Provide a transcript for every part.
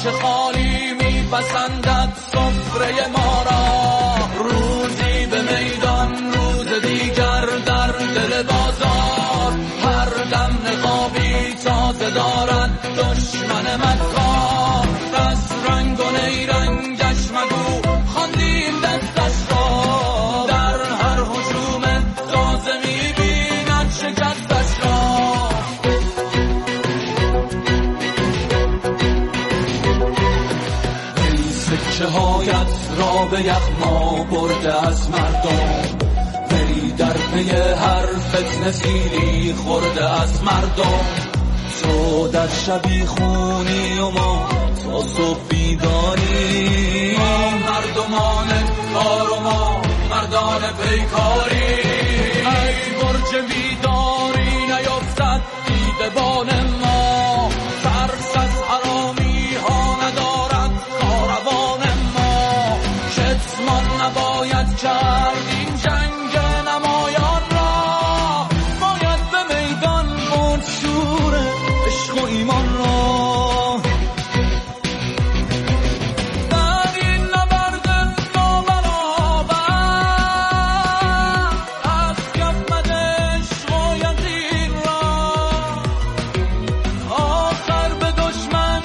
چه خالی میپسندد سفره ما را. روزی به میدان روز دیگر در دل بازار، هر دم نقابی تازه دارد دشمن مکار. از رنگ و نیرنگش مگو خواندیم دستش را، در هر هجوم تازه میبیند شکستش را. ای سکه هایت را به یغما برده از مردم، ای در پی هر فتنه سیلی خورده از مردم. تو در شبی خونی و ما تا صبح بیداری، ما مردمان کار و ما مردان پیکاری. ای برج بیداری نیفتد دیدبان ما، ترس از حرامی ها ندارد کاروان ما. کتمان نباید کرد این جنگ نمایان را، باید به میدان برد شور عشق و ایمان را. در این نبرد نابرابر از کف مده عشق و یقین را، آخر به دشمن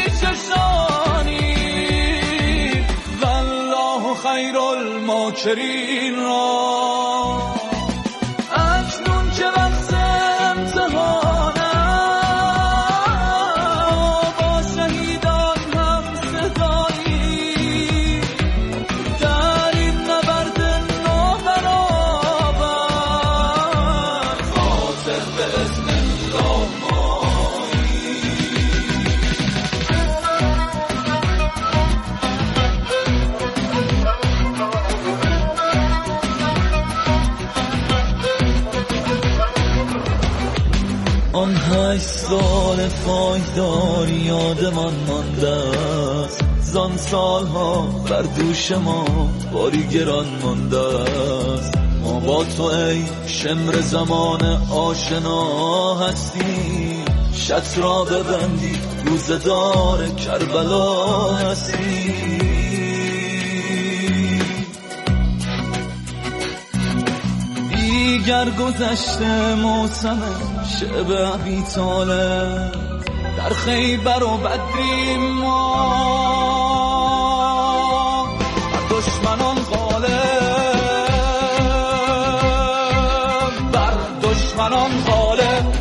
میچشانیم والله خیر الماکرین را. اکنون که وقت امتحانه با شهیدان هم صدایی، در این نبرد نابرابر خاطر به اذن الله مایی. آن 8 سال پایداری یادمان مانده است، زان سالها بر دوش ما باری گران مانده است. ما با تو ای شمر زمان آشنا هستیم، شط را ببندی روزدار کربلا هستیم. دیگر گذشته موسم شب ابی طالب، در خیبر و بدریم ما بر دشمنان غالب، بر دشمنان غالب.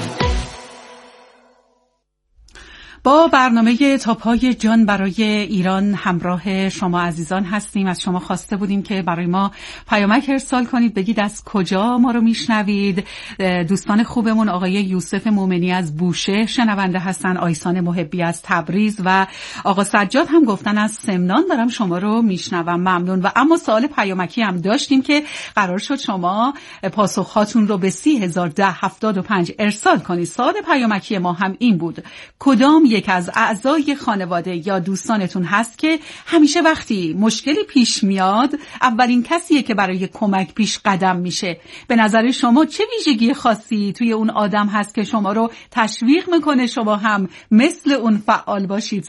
با برنامه تا پای جان برای ایران همراه شما عزیزان هستیم. از شما خواسته بودیم که برای ما پیامک ارسال کنید، بگید از کجا ما رو میشنوید. دوستان خوبمون آقای یوسف مومنی از بوشهر شنونده هستن، آیسان محبی از تبریز و آقا سجاد هم گفتن از سمنان دارم شما رو میشنوم. ممنون. و اما سوال پیامکی هم داشتیم که قرار شد شما پاسخهاتون رو به 301075 ارسال کنید. سوال پیامکی ما هم این بود: کدام یک از اعضای خانواده یا دوستانتون هست که همیشه وقتی مشکلی پیش میاد اولین کسیه که برای کمک پیش قدم میشه؟ به نظر شما چه ویژگی خاصی توی اون آدم هست که شما رو تشویق میکنه شما هم مثل اون فعال باشید؟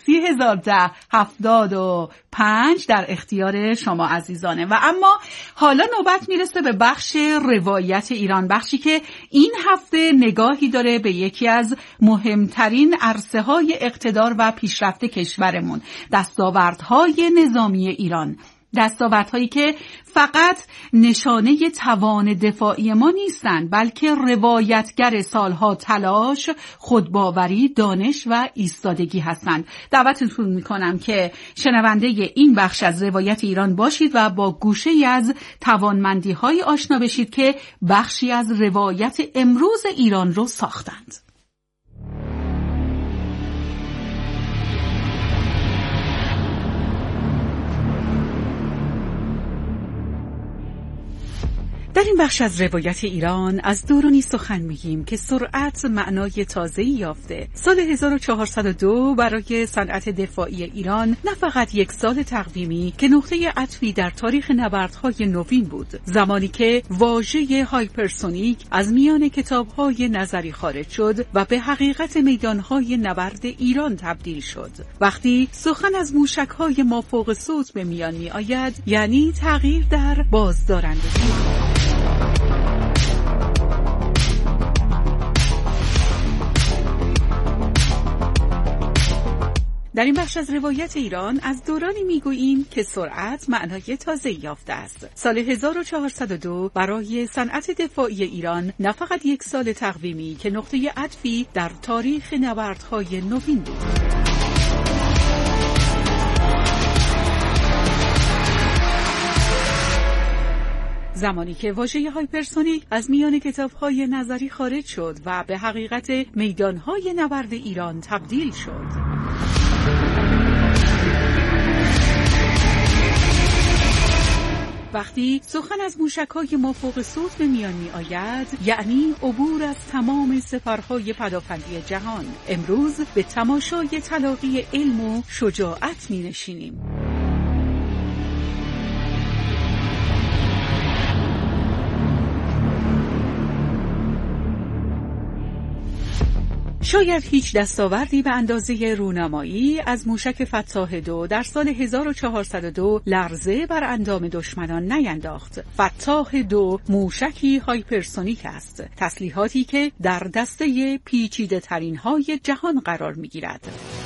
301075 در اختیار شما عزیزانه. و اما حالا نوبت میرسه به بخش روایت ایران، بخشی که این هفته نگاهی داره به یکی از مهمترین عرصه های اقتدار و پیشرفت کشورمون، دستاوردهای نظامی ایران. دستاوردهایی که فقط نشانه توان دفاعی ما نیستند، بلکه روایتگر سالها تلاش، خودباوری، دانش و ایستادگی هستند. دعوتتون میکنم که شنونده این بخش از روایت ایران باشید و با گوشه‌ای از توانمندی‌های آشنا بشید که بخشی از روایت امروز ایران رو ساختند. در این بخش از روایت ایران از دورانی سخن میگیم که سرعت معنای تازه‌ای یافته. سال 1402 برای صنعت دفاعی ایران نه فقط یک سال تقویمی که نقطه عطفی در تاریخ نبردهای نوین بود، زمانی که واژه هایپرسونیک از میان کتاب‌های نظری خارج شد و به حقیقت میدان‌های نبرد ایران تبدیل شد. وقتی سخن از موشک‌های مافوق صوت به میان می‌آید، یعنی تغییر در بازدارندگی. در این بخش از روایت ایران از دورانی میگوییم که سرعت معنای تازه‌ای یافته است. سال 1402 برای صنعت دفاعی ایران نه فقط یک سال تقویمی که نقطه عطفی در تاریخ نبردهای نوین بود. زمانی که واژه هایپرسونیک از میان کتاب‌های نظری خارج شد و به حقیقت میدان‌های نبرد ایران تبدیل شد. وقتی سخن از موشک‌های مافوق صوت به میان می‌آید، یعنی عبور از تمام سپرهای پدافندی جهان. امروز به تماشای تلاقی علم و شجاعت می‌نشینیم. شاید هیچ دستاوردی به اندازه رونمایی از موشک فتاح 2 در سال 1402 لرزه بر اندام دشمنان نینداخت. فتاح 2 موشکی هایپرسونیک است، تسلیحاتی که در دسته پیچیده ترین های جهان قرار می گیرد.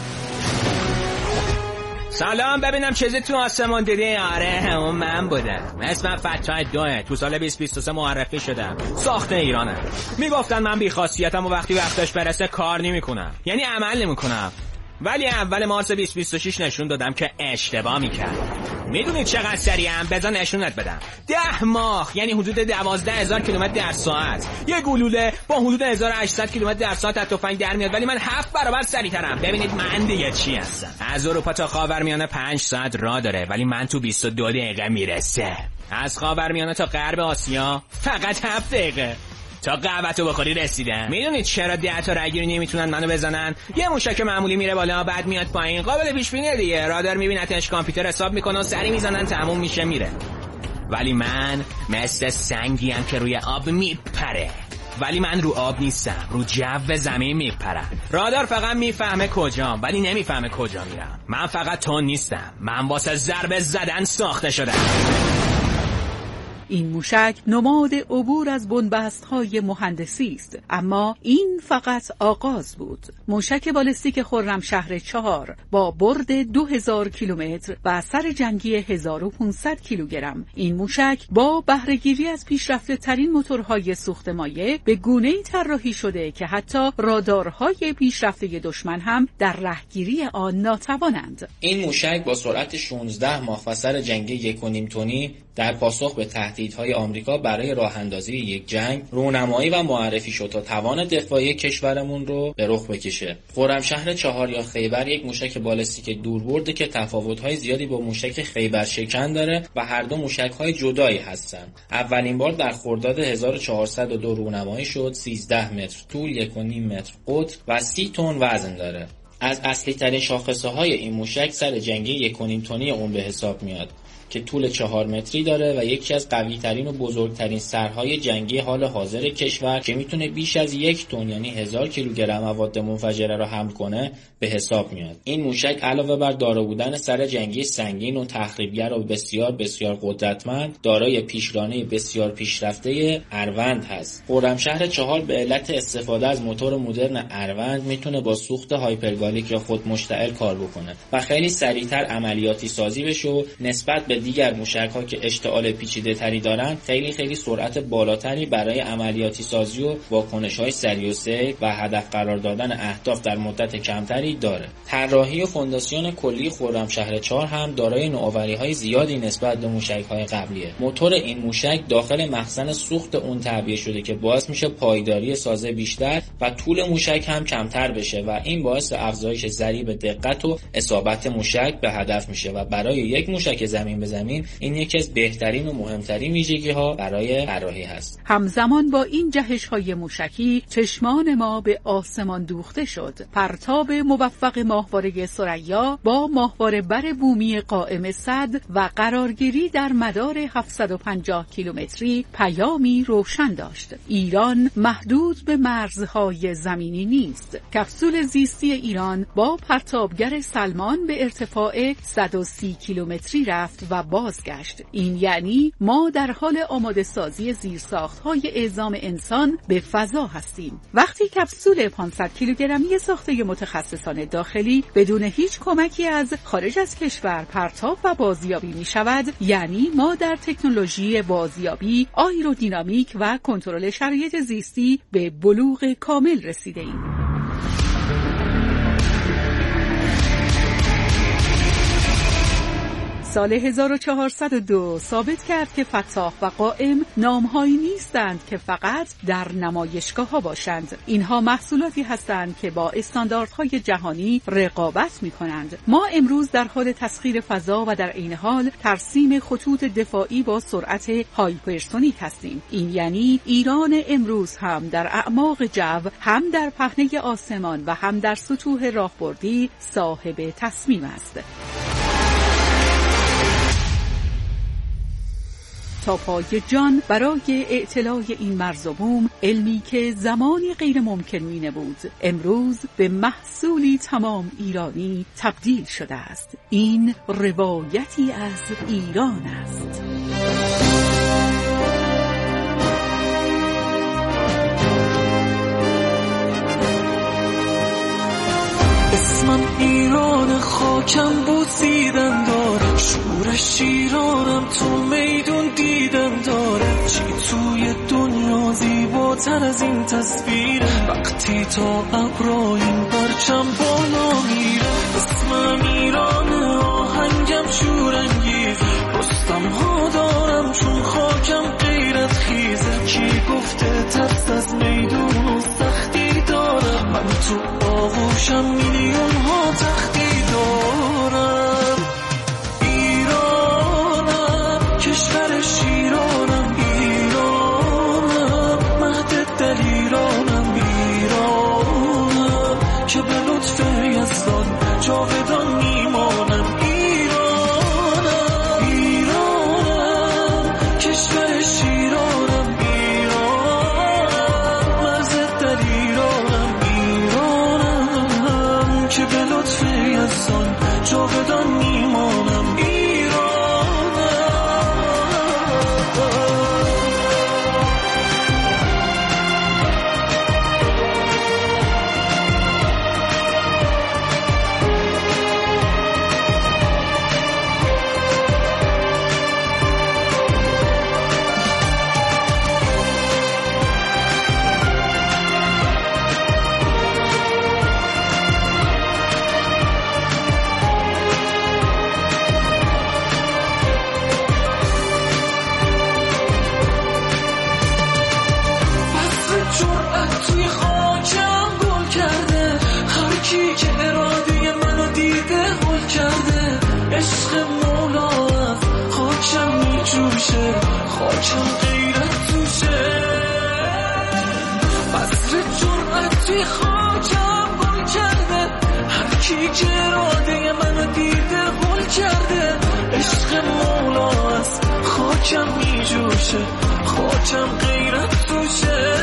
سلام، ببینم چیزی تو آسمون دیدی؟ آره اون من بودم. اسمم فتاح 2، تو سال 2023 معرفی شدم. ساخته ایرانه. میگفتن من بی‌خاصیتم و وقتش برسه کار نمی‌کنم، یعنی عمل نمی‌کنم. ولی اول مارس 2026 نشون دادم که اشتباه میکردم. میدونید چقدر سریعم؟ بذار نشونت بدم. 10 ماه یعنی حدود 12,000 کیلومتر در ساعت. یه گلوله با حدود 1800 کیلومتر در ساعت از تفنگ در میاد، ولی من 7 برابر سریعترم. ببینید من دیگه چی هستم. از اروپا تا خاورمیانه 5 ساعت راه داره، ولی من تو 22 دقیقه میرسه. از خاورمیانه تا غرب آسیا فقط 7 دقیقه. تا قهوه‌تو بخوری رسیدم. میدونید چرا 10 تا رگگیری نمیتونن منو بزنن؟ یه موشک معمولی میره بالا بعد میاد پایین، قابل پیش بینیه دیگه. رادار میبینتش، کامپیوتر حساب میکنه و سری میزنن تموم میشه میره. ولی من مثل سنگیم که روی آب میپره. ولی من رو آب نیستم، رو جو زمین میپرم. رادار فقط میفهمه کجام ولی نمیفهمه کجا میرم. من فقط تون نیستم، من واسه ضربه زدن ساخته شدم. این موشک نماد عبور از بنبست‌های مهندسی است، اما این فقط آغاز بود. موشک بالستیک خرمشهر 4 با برد 2000 کیلومتر و سر جنگی 1500 کیلوگرم. این موشک با بهره‌گیری از پیشرفته ترین موتورهای سوخت مایع به گونه‌ای طراحی شده که حتی رادارهای پیشرفته دشمن هم در رهگیری آن ناتوانند. این موشک با سرعت 16 ماخ و سر جنگی 1.5 تنی در پاسخ به تهدیدهای آمریکا برای راه اندازی یک جنگ رونمایی و معرفی شد تا توان دفاعی کشورمون رو به رخ بکشه. خرمشهر 4 یا خیبر یک موشک بالستیک دوربرده که تفاوت‌های زیادی با موشک خیبر شکن داره و هر دو موشک‌های جدایی هستن. اولین بار در خرداد 1402 رونمایی شد. 13 متر طول، 1.5 متر قطر و 30 تن وزن داره. از اصلی ترین شاخصه‌های این موشک سر جنگی 1.5 تنی اون به حساب میاد که طول 4 متری داره و یکی از قوی ترین و بزرگترین سرهای جنگی حال حاضر کشور که میتونه بیش از 1 تن یعنی 1000 کیلوگرم مواد منفجره را حمل کنه به حساب میاد. این موشک علاوه بر دارا بودن سر جنگی سنگین و تخریبگر و بسیار بسیار قدرتمند، دارای پیشرانه بسیار پیشرفته اروند هست. خرمشهر 4 به علت استفاده از موتور مدرن اروند میتونه با سوخت هایپرگالیک یا خود مشتعل کار بکنه و خیلی سریعتر عملیاتی سازی بشه و نسبت به دیگر موشک‌ها که اشتعال پیچیده‌تری دارن خیلی سرعت بالاتری برای عملیاتی سازی و واکنش‌های سریع و سیف و هدف قرار دادن اهداف در مدت کمتری داره. طراحی و فونداسیون کلی خرمشهر 4 هم دارای نوآوری‌های زیادی نسبت به موشک‌های قبلیه. موتور این موشک داخل مخزن سوخت اون تعبیه شده که باعث میشه پایداری سازه بیشتر و طول موشک هم کمتر بشه و این باعث افزایش ضریب دقت و اصابت موشک به هدف میشه و برای یک موشک زمین به زمین، این یکی از بهترین و مهمترین ویژگی‌ها برای طراحی هست. همزمان با این جهش‌های موشکی چشمان ما به آسمان دوخته شد. پرتاب موفق ماهواره ثریا با ماهواره بر بومی قائم صد و قرارگیری در مدار 750 کیلومتری پیامی روشن داشت. ایران محدود به مرزهای زمینی نیست. کپسول زیستی ایران با پرتابگر سلمان به ارتفاع 130 کیلومتری رفت و بازگشت. این یعنی ما در حال آماده سازی زیرساخت‌های اعزام انسان به فضا هستیم. وقتی کپسول 500 کیلوگرمی ساخته متخصصان داخلی بدون هیچ کمکی از خارج از کشور پرتاب و بازیابی می شود، یعنی ما در تکنولوژی بازیابی، آیرودینامیک و کنترل شرایط زیستی به بلوغ کامل رسیده ایم. سال 1402 ثابت کرد که فتاح و قائم نامهایی نیستند که فقط در نمایشگاه‌ها باشند. اینها محصولاتی هستند که با استانداردهای جهانی رقابت می‌کنند. ما امروز در حال تسخیر فضا و در عین حال ترسیم خطوط دفاعی با سرعت هایپرسونیک هستیم. این یعنی ایران امروز هم در اعماق جو، هم در پهنه آسمان و هم در سطوح راهبردی صاحب تصمیم است. تا پای جان برای اطلاع این مرز و بوم، علمی که زمانی غیر ممکن می نبود امروز به محصولی تمام ایرانی تبدیل شده است. این روایتی از ایران است. اسمم ایران، خاکم بوسیدن داره، شورش ایرانم تو میدون دیدن داره. چی توی دنیا زیباتر از این تصویره، وقتی تا ابرا این پرچم بالا میره. اسمم ایرانه، آهنگم شورانگیز، رستم ها دارم چون خاکم غیرت خیزه. کی گفته ترس از میدون و سختی داره، من تو آغوشم میلیون ها تختی دارم. ایرانم، کشور شیرانم، ایرانم، مهد دل ایرانم، ایرانم که به لطف یزدان جاودان میمانم. ایرانم، ایرانم، کشور شیرانم، ایرانم، مرز دل ایرانم، ایرانم که به لطف یزدان جاودان میمانم. خاکم غیرت توشه، بذر جرأت توی خاکم گل کرده. هر کی که اراده منو دیده گل کرده. عشق مولا از خاکم میجوشه، خاکم غیرت توشه.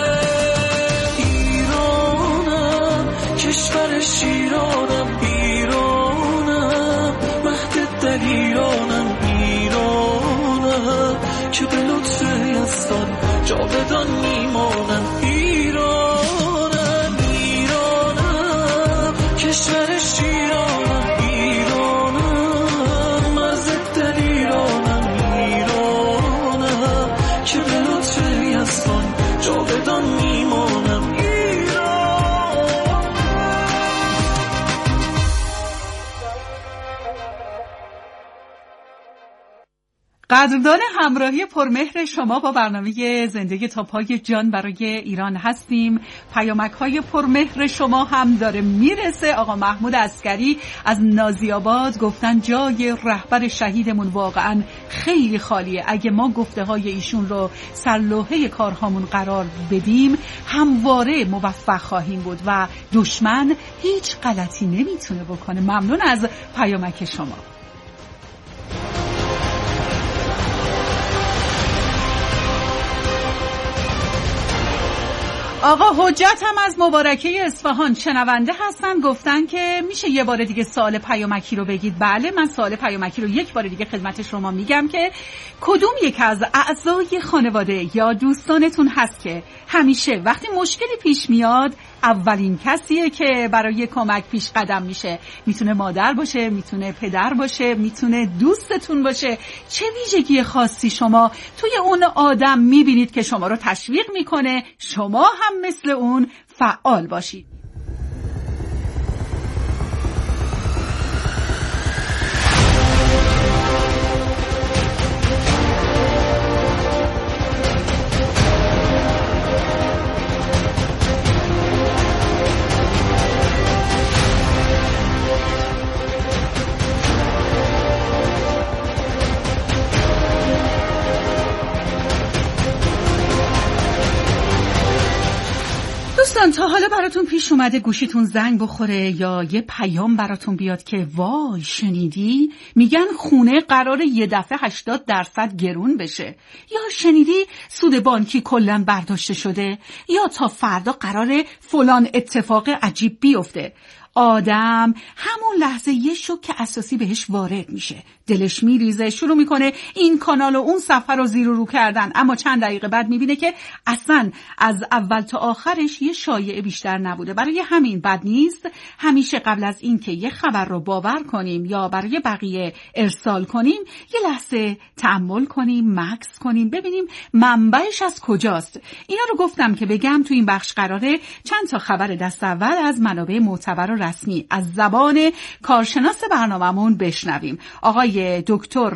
ایرانم، کشور شیرانم، ایرانم، مهد دل ایرانم، ایرانم که به لطف یزدان جاودان میمانم. ایرانم، ایرانم، کشور شیرانم، ایرانم، مرز دل ایرانم، ایرانم که به لطف یزدان جاودان میمانم. قدردان همراهی پرمهر شما با برنامه زندگی تا پای جان برای ایران هستیم. پیامک‌های پرمهر شما هم داره میرسه. آقا محمود عسکری از نازی‌آباد گفتن جای رهبر شهیدمون واقعا خیلی خالیه. اگه ما گفته‌های ایشون رو سرلوحه کارهامون قرار بدیم همواره موفق خواهیم بود و دشمن هیچ غلطی نمیتونه بکنه. ممنون از پیامک شما. آقا حجت هم از مبارکه اصفهان شنونده هستن، گفتن که میشه یه بار دیگه سوال پیامکی رو بگید. بله، من سوال پیامکی رو یک بار دیگه خدمت شما میگم که کدوم یک از اعضای خانواده یا دوستانتون هست که همیشه وقتی مشکلی پیش میاد اولین کسیه که برای کمک پیش قدم میشه؟ میتونه مادر باشه، میتونه پدر باشه، میتونه دوستتون باشه. چه ویژگی خاصی شما توی اون آدم میبینید که شما رو تشویق میکنه شما هم مثل اون فعال باشید؟ دوستان، تا حالا براتون پیش اومده گوشیتون زنگ بخوره یا یه پیام براتون بیاد که وای شنیدی میگن خونه قراره یه دفعه 80% گرون بشه، یا شنیدی سود بانکی کلاً برداشته شده، یا تا فردا قراره فلان اتفاق عجیب بیفته؟ آدم همون لحظه یه شوک اساسی بهش وارد میشه، دلش میریزه، شروع میکنه این کانال و اون صفحه رو زیر و رو کردن، اما چند دقیقه بعد میبینه که اصلا از اول تا آخرش یه شایعه بیشتر نبوده. برای همین بد نیست همیشه قبل از این که یه خبر رو باور کنیم یا برای بقیه ارسال کنیم یه لحظه تأمل کنیم، مکث کنیم، ببینیم منبعش از کجاست. اینا رو گفتم که بگم تو این بخش قراره چند تا خبر دست اول از منابع معتبر و رسمی از زبان کارشناس برنامه‌مون بشنویم. آقای دکتر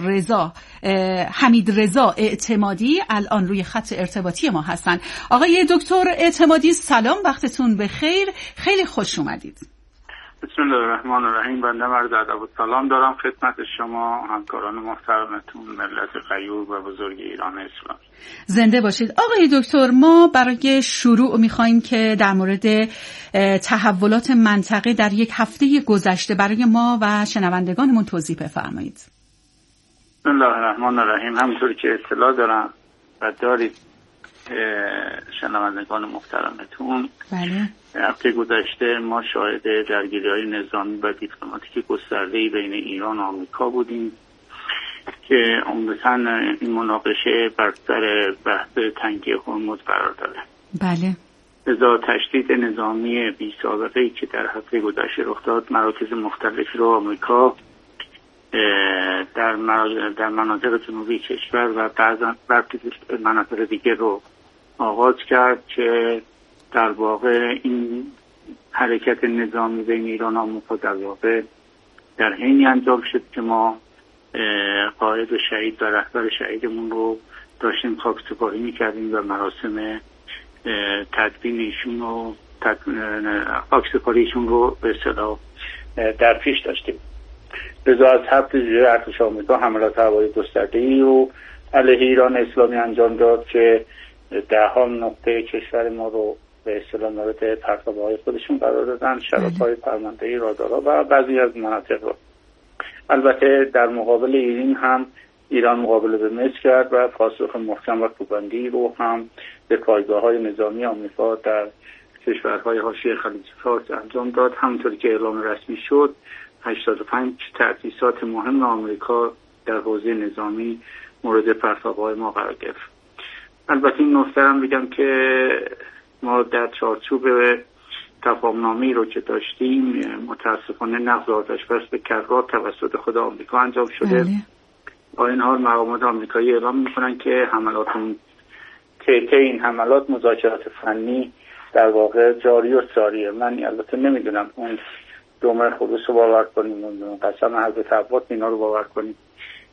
حمید رضا اعتمادی الان روی خط ارتباطی ما هستن. آقای دکتر اعتمادی سلام، وقتتون بخیر، خیلی خوش اومدید. بسم الله الرحمن الرحیم. بنده عرض ادب و سلام دارم خدمت شما همکاران محترمتون، ملت غیور و بزرگ ایران اسلامی. زنده باشید. آقای دکتر، ما برای شروع میخوایم که در مورد تحولات منطقه در یک هفته گذشته برای ما و شنوندگانمون توضیح بفرمایید. بسم الله الرحمن الرحیم. همونطور که اطلاع دارم و دارید شنوندگان محترمتون، بله، هفته گذشته ما شاهد درگیری‌های نظامی و دیپلماتیک گسترده‌ای بین ایران و آمریکا بودیم که عمدتاً این مناقشه بر سر بحث تنگی هرمز قرار داره. بله. لذا تشدید نظامی بی سابقه‌ای که در هفته گذشته رخ داد، مراکز مختلفی رو آمریکا در مناطق جنوبی کشور و بعضا مناطق دیگه رو آغاز کرد که در واقع این حرکت نظامی بین ایران و آمریکا در واقع در حینی انجام شد که ما قائد و شهید و رهبر شهیدمون رو داشتیم خاکسپاری می‌کردیم و مراسم تدفین ایشون و خاکسپاری ایشون رو به اصطلاح در پیش داشتیم. لذا از هفته جلوی ارتش آمریکا حملات هوایی گسترده‌ای رو علیه ایران اسلامی انجام داد که ده‌ها نقطه کشور ما رو به اصطلاح مورد پرتاب‌های خودشون قرار دادن، شبکه‌های پرماندهی رادارها و بعضی از مناطق رو. البته در مقابل این هم ایران مقابله به مصر کرد و پاسخ محکم و کوبندی رو هم به پایگاه‌های نظامی آمریکا در کشورهای حاشیه خلیج فارس انجام داد. همونطوری که اعلام رسمی شد 85 تأسیسات مهم آمریکا در حوزه نظامی مورد پرتاب‌های ما قرار گرفت. البته این نکته هم بگم که ما در چارچوب تفاهم‌نامه‌ای رو که داشتیم متاسفانه نقض آتش‌بس به کرات توسط خود آمریکا انجام شده. با این حال مقامات آمریکایی اعلام می‌کنن که که این حملات مذاکرات فنی در واقع جاری و ساریه. من البته نمیدونم اون دومر خروس رو باور کنیم، قسم حضرت عباس اینا رو باور کنیم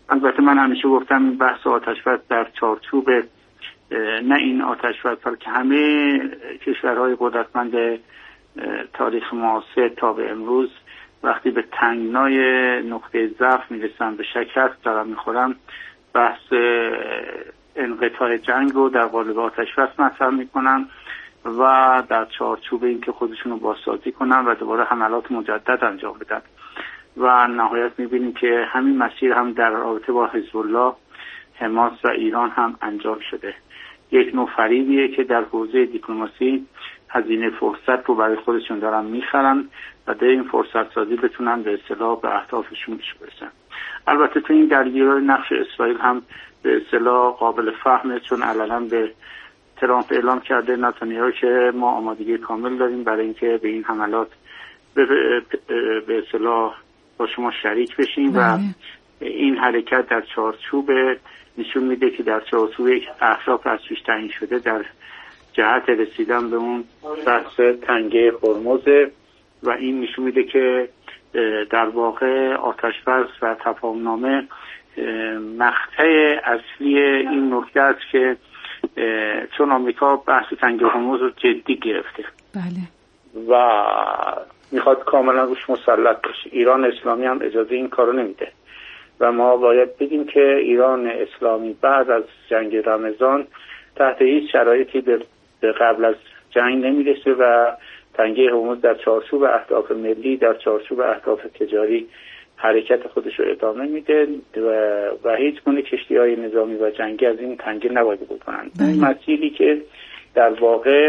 البته من همیشه گفتم بحث آتش‌بس در چارچوب نه این آتش‌بس بلکه همه کشورهای قدرتمند تاریخ معاصر تا به امروز وقتی به تنگنای نقطه ضعف میرسن، به شکست دارن میخورن، بحث انقطاع جنگ رو در قالب آتش‌بس مطرح میکنن و در چارچوب این که خودشون رو بازسازی کنن و دوباره حملات مجدد انجام بدن و نهایت میبینیم که همین مسیر هم در رابطه با حزب الله، حماس و ایران هم انجام شده. یک نوع فریبیه که در حوزه دیپلماسی هزینه فرصت رو برای خودشون دارن میخرن و در این فرصت سازی بتونن به اصطلاح به اهدافشون برسن. البته تو این درگیری نقش اسرائیل هم به اصطلاح قابل فهمه، چون علنا به ترامپ اعلام کرده نتانیاهو که ما آمادگی کامل داریم برای اینکه به این حملات به اصطلاح با شما شریک بشیم و این حرکت در چارچوب نشون میده که در چارچوب یک اهداف از پیش تعیین شده در جهت رسیدن به اون بحث تنگه هرمز و این نشون میده که در واقع آتش‌بس و تفاهم‌نامه مقطع اصلی این نکته است که چون آمریکا بحث تنگه هرمز رو جدی گرفته و میخواد کاملا روش مسلط باشه. ایران اسلامی هم اجازه این کارو نمیده و ما باید بگیم که ایران اسلامی بعد از جنگ رمضان تحت هیچ شرایطی به قبل از جنگ نمیرسه و تنگه هرمز در چارچوب اهداف ملی، در چارچوب اهداف تجاری حرکت خودش رو ادامه میده و هیچ گونه کشتی‌های نظامی و جنگی از این تنگه نباید بکنن. این مسیری که در واقع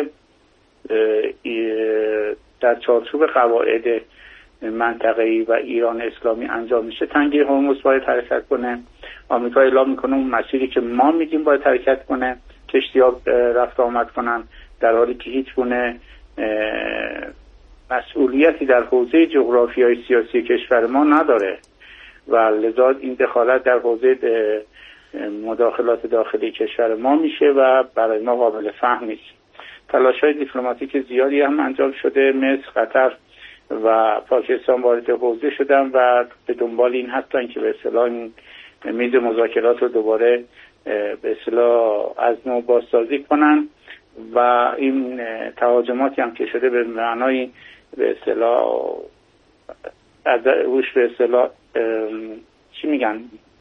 در چارچوب قواعد منطقه‌ای و ایران اسلامی انجام میشه، تنگه هرمز باید حرکت کنه. آمریکا اعلام میکنه اون مسیری که ما میگیم باید حرکت کنه، کشتی‌ها رفت آمد کنن، در حالی که هیچ گونه مسئولیتی در حوزه جغرافیای سیاسی کشور ما نداره و لذا این دخالت در حوزه مداخلات داخلی کشور ما میشه و برای ما قابل فهم نیست. تلاش‌های دیپلماتیک زیادی هم انجام شده، مصر، قطر و پاکستان وارد حوزه شدن و به دنبال این هستن که به اصطلاح میز مذاکرات رو دوباره به اصطلاح از نو بازسازی کنن و این تهاجماتی هم که شده به معنای به اصطلاح از روش به اصطلاح چی میگن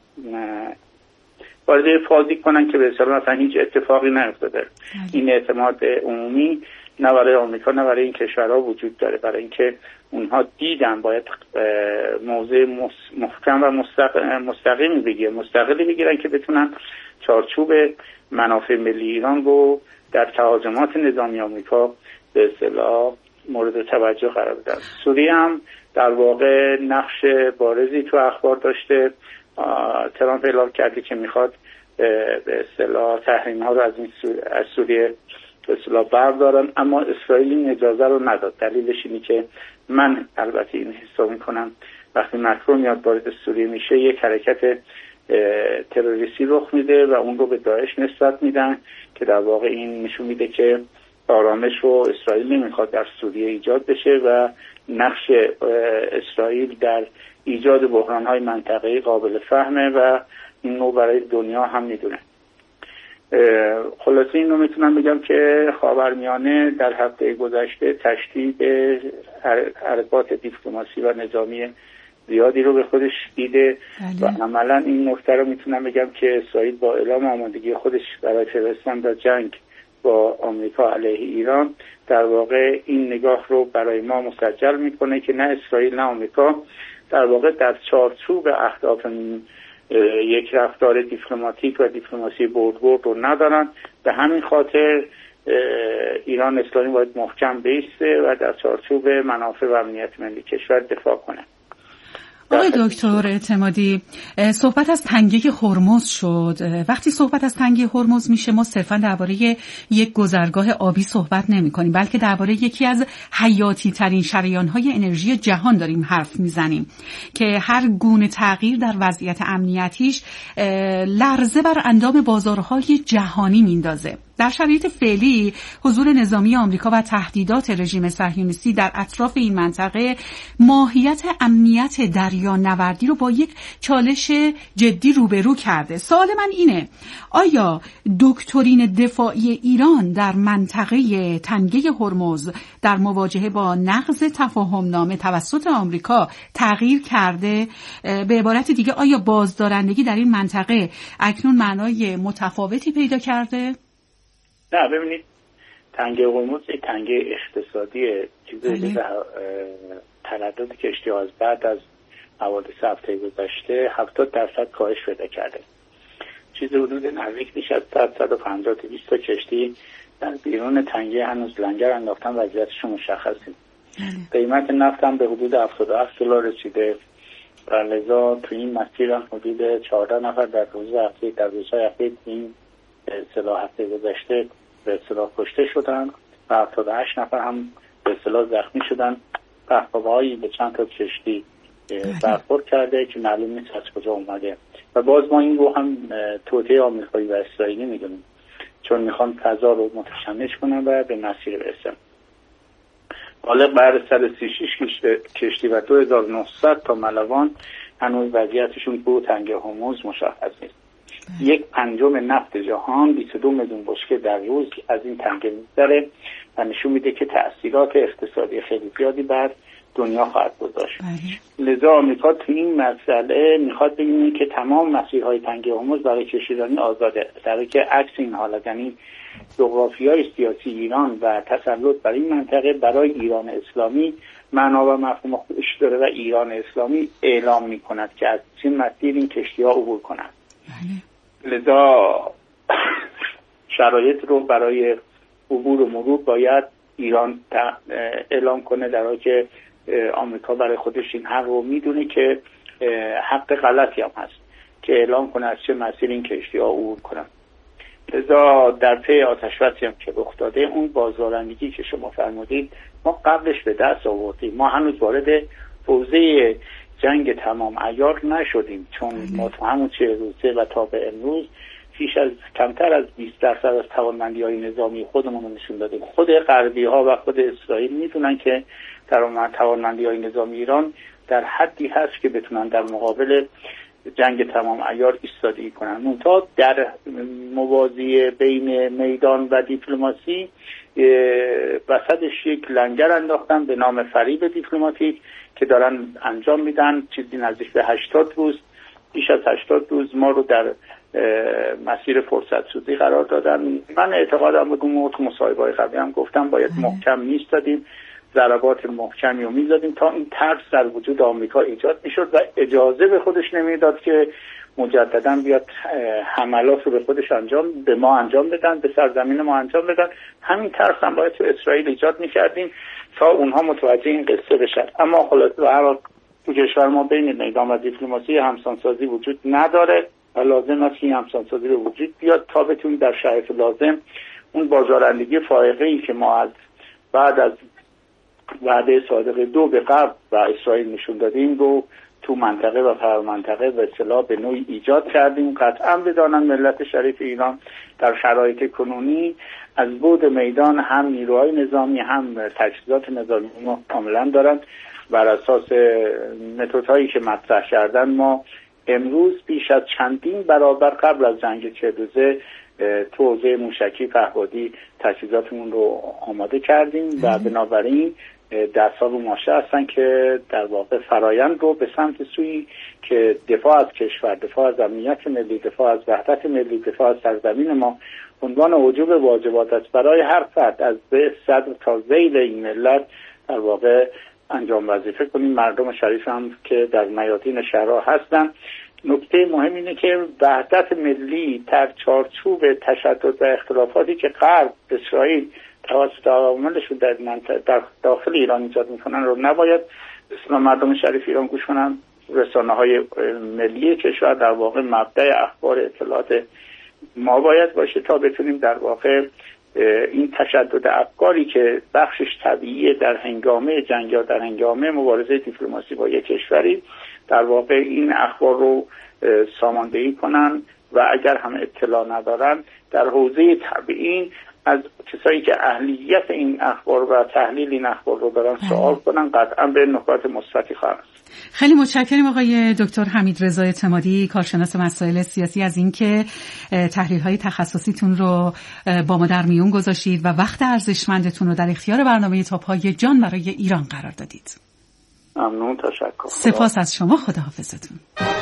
وارد فازی کنن که به اصطلاح مثلا هیچ اتفاقی نیفتاده. این اعتماد عمومی نه برای آمریکا نه برای این کشورها وجود داره، برای اینکه اونها دیدن باید موضع محکم و مستقلی بگیرن که بتونن چارچوب منافع ملی ایران رو در تهاجمات نظامی آمریکا به اصطلاح مورد توجه قرار بدن. سوریه هم در واقع نقش بارزی تو اخبار داشته. ترامپ اعلام کرده که میخواد به اصطلاح تحریم ها رو از سوریه به اصطلاح بردارن، اما اسرائیل این اجازه رو نداد. دلیلش اینه که من البته این حساب میکنم وقتی مکرو میاد وارد سوریه میشه یک حرکت تروریستی رخ میده و اون رو به داعش نسبت میدن که در واقع این نشون میده که آرامش رو اسرائیل نمیخواد در سوریه ایجاد بشه و نقش اسرائیل در ایجاد بحران‌های منطقه‌ای قابل فهمه و این رو برای دنیا هم میدونه. خلاصه این رو میتونم بگم که خاورمیانه در هفته گذشته تشدید حرکات دیپلماسی و نظامی زیادی رو به خودش دیده و عملا این نکته رو میتونم بگم که اسرائیل با اعلام آمادگی خودش برای پیوستن در جنگ با آمریکا علیه ایران در واقع این نگاه رو برای ما مسجل میکنه که نه اسرائیل نه آمریکا در واقع در چارچوب اهداف یک رفتار دیپلماتیک و دیپلماسی برد رو ندارن. به همین خاطر ایران اسلامی باید محکم بیسته و در چارچوب منافع و امنیت ملی کشور دفاع کنه. آقای دکتر اعتمادی، صحبت از تنگه هرمز شد. وقتی صحبت از تنگه هرمز میشه ما صرفا درباره یک گذرگاه آبی صحبت نمی کنیم، بلکه درباره یکی از حیاتی ترین شریان‌های انرژی جهان داریم حرف میزنیم که هر گونه تغییر در وضعیت امنیتیش لرزه بر اندام بازارهای جهانی میندازه. در شرایط فعلی حضور نظامی آمریکا و تهدیدات رژیم صهیونیستی در اطراف این منطقه ماهیت امنیت دریانوردی رو با یک چالش جدی روبرو کرده. سوال من اینه: آیا دکترین دفاعی ایران در منطقه تنگه هرمز در مواجهه با نقض تفاهمنامه توسط آمریکا تغییر کرده؟ به عبارت دیگه آیا بازدارندگی در این منطقه اکنون معنای متفاوتی پیدا کرده؟ نه، ببینید تنگه هرمز یک تنگه اقتصادیه. چیزی تردد کشتی‌ها از بعد از حوادث هفته گذشته 70% کاهش پیدا کرده. چیز حدود نزدیک بیش از 150 تا 200 تا کشتی در بیرون تنگه هنوز لنگر انداختن، وضعیتشون مشخصه. قیمت نفت هم به حدود $77 رسیده و لذا تو این مسیر هم حدود 14 نفر در روزهای اخیر این اصطلاح هفته گذشته به اصطلاح کشته شدن و 78 نفر هم به اصطلاح زخمی شدن. پهپادهایی به چند تا کشتی برخورد کرده که معلوم نیست از کجا اومده و باز ما این رو هم توطئه آمریکایی و اسرائیلی میدونیم، چون میخوان فضا رو متشنج کنن و به مسیر برسن. بالغ بر 136 کشتی و 2900 تا ملوان هنوز وضعیتشون تو تنگه هرمز مشخص نیست. 1/5 نفت جهان 22 میلیون بشکه در روز از این تنگه میگذره و نشون میده که تأثیرات اقتصادی خیلی زیادی بر دنیا خواهد گذاشت. لذا آمریکا تو این مسئله میخواد ببینه که تمام مسیرهای تنگه هرمز برای کشتیرانی آزاده، در حالی که عکس این حالت، یعنی جغرافیای سیاسی ایران و تسلط بر این منطقه برای ایران اسلامی معنا و مفهوم خودش داره و ایران اسلامی اعلام میکند که از چه مسیر این کشتی‌ها عبور کنند. لذا شرایط رو برای عبور و مرور باید ایران اعلام کنه، در حالی که آمریکا برای خودش این حق رو میدونه که حق غلطی هم هست که اعلام کنه از چه مسیر این کشتی‌ها عبور کنن. لذا در پی آتش‌بسی هم که رخ داده، اون بازدارندگی که شما فرمودید ما قبلش به دست آوردیم. ما هنوز وارد حوزه جنگ تمام عیار نشدیم، چون ما تو همون 40 روزه و تا به امروز کمتر از 20% از توانمندی‌های نظامی خودمون رو نشون دادیم. خود غربی‌ها و خود اسرائیل میدونن که توانمندی‌های نظامی ایران در حدی هست که بتونن در مقابل جنگ تمام عیار ایستادگی کنن. منتها در موازی بین میدان و دیپلماسی وسطش یک لنگر انداختن به نام فریب دیپلماتیک که دارن انجام میدن. چیزی نزدیک به 80 روز، بیش از 80 روز ما رو در مسیر فرصت سوزی قرار دادن. من اعتقادم بود، تو مصاحبه‌های قبلی هم گفتم، باید محکم میستادیم، ضربات محکمی رو میزدیم تا این ترس در وجود آمریکا ایجاد میشد و اجازه به خودش نمیداد که مجددا بیاد حملات رو به خودش به ما انجام بدن، به سرزمین ما انجام بدن. همین ترس هم باید تو اسرائیل ایجاد میکردیم تا اونها متوجه این قصه بشن. اما خلاصه به هر حال تو کشور ما بین میدان و دیپلماسی همسانسازی وجود نداره و لازم است که این همسانسازی به وجود بیاد تا بتونیم در شرایط لازم اون بازدارندگی فائقه‌ای که ما از بعد از وعده صادق 2 به غرب و اسرائیل نشون دادیم رو تو منطقه و فرامنطقه به اصطلاح به نوعی ایجاد کردیم. قطعا بدانن ملت شریف ایران در شرایط کنونی از بعد میدان هم نیروهای نظامی هم تجهیزات نظامی ما کاملا دارن. بر اساس متدهایی که مطرح کردن ما امروز بیش از چندین برابر قبل از جنگ 40 روزه تو حوزه موشکی پهپادی تجهیزاتمون رو آماده کردیم و بنابراین دست‌ها رو ماشه هستن که در واقع فرایند رو به سمت سوی که دفاع از کشور، دفاع از امنیت ملی، دفاع از وحدت ملی، دفاع از سرزمین ما عنوان وجوب واجبات است برای هر فرد از صدر تا ذیل این ملت در واقع انجام وظیفه کنیم. مردم شریف هم که در میادین شهرها هستن. نکته مهم اینه که وحدت ملی در چارچوب تشدد و اختلافاتی که غرب، اسرائیل توسط عواملشون در داخل ایران ایجاد میکنن رو نباید اصلا مردم شریف ایران گوش کنن. رسانه‌های ملی کشور در واقع مبدأ اخبار اطلاعات ما باید باشه تا بتونیم در واقع این تشدد افکاری که بخشش طبیعیه در هنگامه جنگ یا در هنگامه مبارزه دیپلماسی با یک کشوری، در واقع این اخبار رو ساماندهی کنن و اگر هم اطلاع ندارن در حوزه تبیین از کسایی که اهلیت این اخبار و تحلیل این اخبار رو دارن سوال کنن، قطعا به نکات مثبتی خواهد. خیلی متشکرم آقای دکتر حمیدرضا اعتمادی، کارشناس مسائل سیاسی، از اینکه تحلیل‌های تخصصیتون رو با ما در میون گذاشتید و وقت ارزشمندتون رو در اختیار برنامه تاپ‌های جان برای ایران قرار دادید. ممنون، تشکر. سپاس از شما، خداحافظتون.